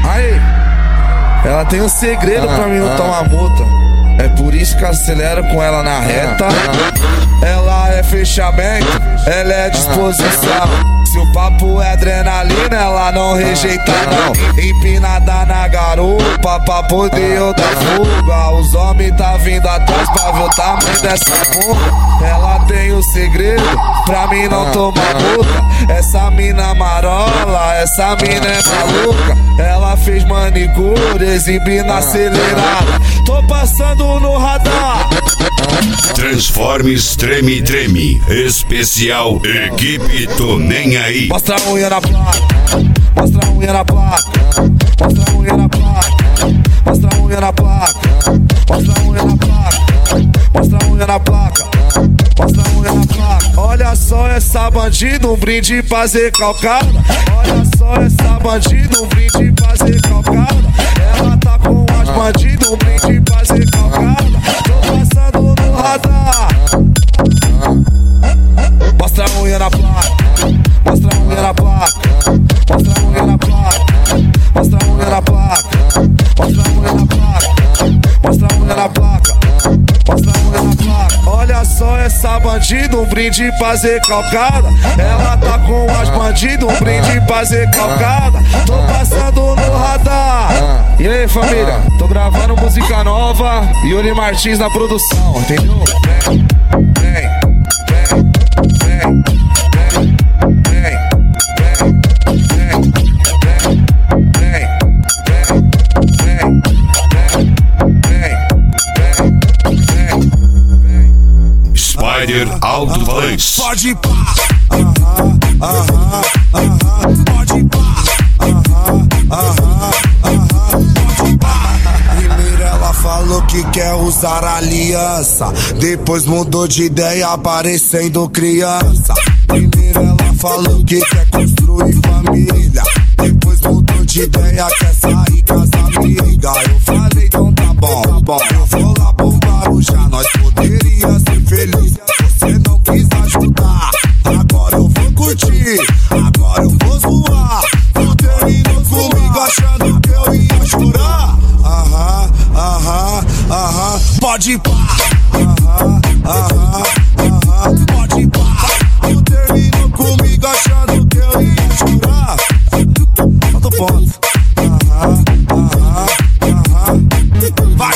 Aí, ela tem um segredo pra mim não tomar multa. É por isso que acelero com ela na reta. Ela é fechamento, ela é disposição. Se o papo é adrenalina, ela não rejeita não. Empinada na garupa pra poder eu dar fuga. Os homens tá vindo atrás pra ver o tamanho dessa bunda. Ela tem um segredo pra mim não tomar multa. Essa mina marola, essa mina é maluca. Ela fez manicure, exibindo acelerada. Tô passando no radar. Transformes Treme Treme Especial Equipe Tô Nem Aí. Mostra a unha na placa, mostra a unha na placa, mostra a unha na placa, mostra a unha na placa, mostra a unha na placa, mostra a unha na placa, mostra a unha na placa. Olha só essa bandida, um brinde pra Zé Calcada. Olha só essa bandida, um brinde pra Zé Calcada. Ela tá com as bandidas, um brinde pra Zé Calcada. Tô passando no radar. Mostra a unha na placa, mostra a unha na placa, mostra a unha na placa, mostra a unha na placa, mostra a unha na placa, mostra a unha na placa, mostra a unha na placa. Olha só essa bandida, um brinde pra Zé Calcada. Ela tá com as bandidas, um brinde pra Zé Calcada. Tô passando no radar. E aí, família, tô gravando música nova, Yuri Martins na produção, entendeu? Vem. Spider Alto-Falante. Pode pá, pode pá, pode pá. Primeiro ela falou que quer usar aliança, depois mudou de ideia parecendo criança. Primeiro ela falou que quer construir família, depois mudou de ideia, quer sair com as amigas. Eu falei, então tá bom, eu vou lá pro Guarujá, nós poderia ser felizes. Você não quis ajudar, agora eu vou curtir, agora eu vou zoar. Tu terminou comigo achando que eu ia chorar. Pode pá, pode pá. Tu terminou comigo achando que eu ia chorar. Falta o ponto. Vai.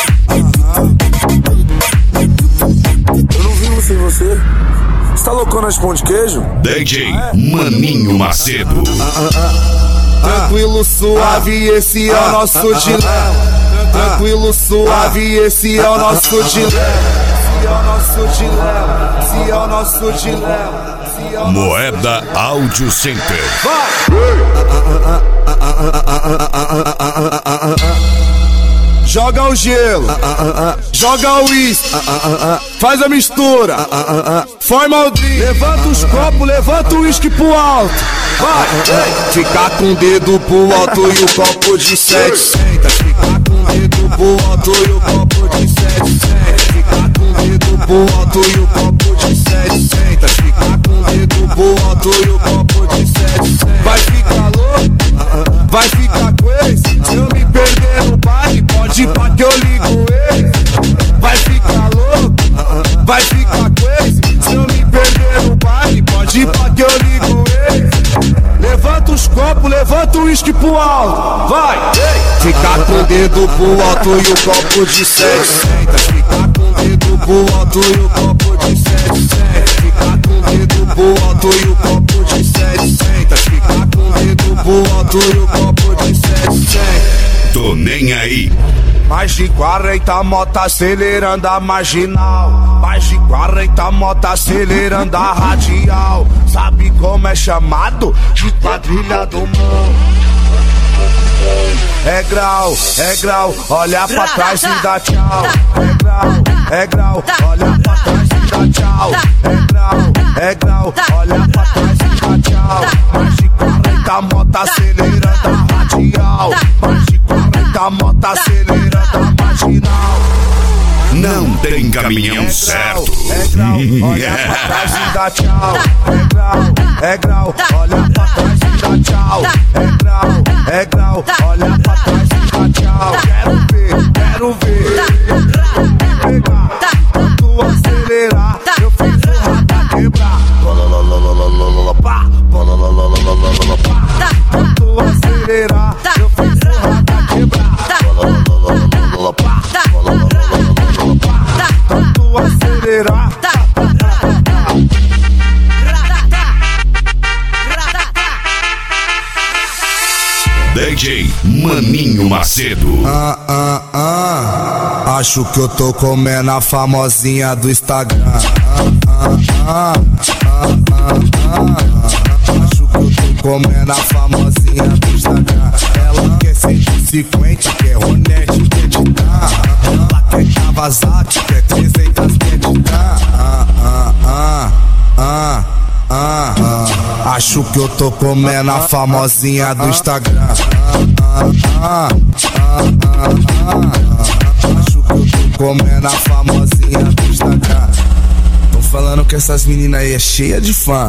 Eu não vi sem você. Você tá loucona de pão de queijo? DJ Maninho Macedo. Tranquilo, suave, esse é o nosso dilema. Tranquilo, suave, esse é o nosso dilema. Esse é o nosso dilema. Esse é o nosso dilema. Moeda Audio Center. Joga o gelo, joga o uísque, faz a mistura, forma o drink. Levanta os copos, levanta o uísque pro alto. Vai, fica com o dedo pro alto e o copo de 700. Fica com o dedo pro alto e o copo de 700. Fica com o dedo pro alto e o copo de 700. Fica com o dedo pro alto e o copo de 700. Vai ficar louco, vai ficar com esse. Se eu me perder no baile, pode ir pra que eu ligo ele. Vai ficar louco, vai ficar com esse. Se eu me perder no baile, pode ir pra que eu ligo ele. Levanta os copos, levanta o uísque pro alto. Vai! Fica com o dedo pro alto e o copo de 700. Fica com o dedo pro alto e o copo de 700. Fica com o dedo pro alto e o copo de 700. Fica com o dedo pro alto e o copo de 700. Tô Nem Aí. Mais de 40 moto acelerando a marginal. Mais de 40 moto acelerando a radial. Sabe como é chamado? De quadrilha do mundo. É grau, olha pra trás e dá tchau. É grau, olha pra trás e dá tchau. É grau, olha pra trás e dá tchau. Mais de 40 moto acelerando a radial. Mais de 40 moto acelerando a marginal. Não tem caminhão certo. É grau, olha pra trás e dá tchau. É grau, olha pra trás e dá tchau. É grau. é grau. Olha pra trás e dá tchau. Quero ver. Pegar, tu acelerar. Eu fiz o rata quebrar. Tu acelerar. Eu fiz o rata quebrar. Tu acelerar. DJ Maninho Macedo. Acho que eu tô comendo a famosinha do Instagram. Acho que eu tô comendo a famosinha do Instagram. Ela quer 150, quer Ronete, quer Titã. Ela quer Kawasaki, quer 300, quer Titã. Acho que eu tô comendo a famosinha do Instagram. Acho que eu tô comendo a famosinha do Instagram. Tão falando que essas meninas aí é cheia de fã.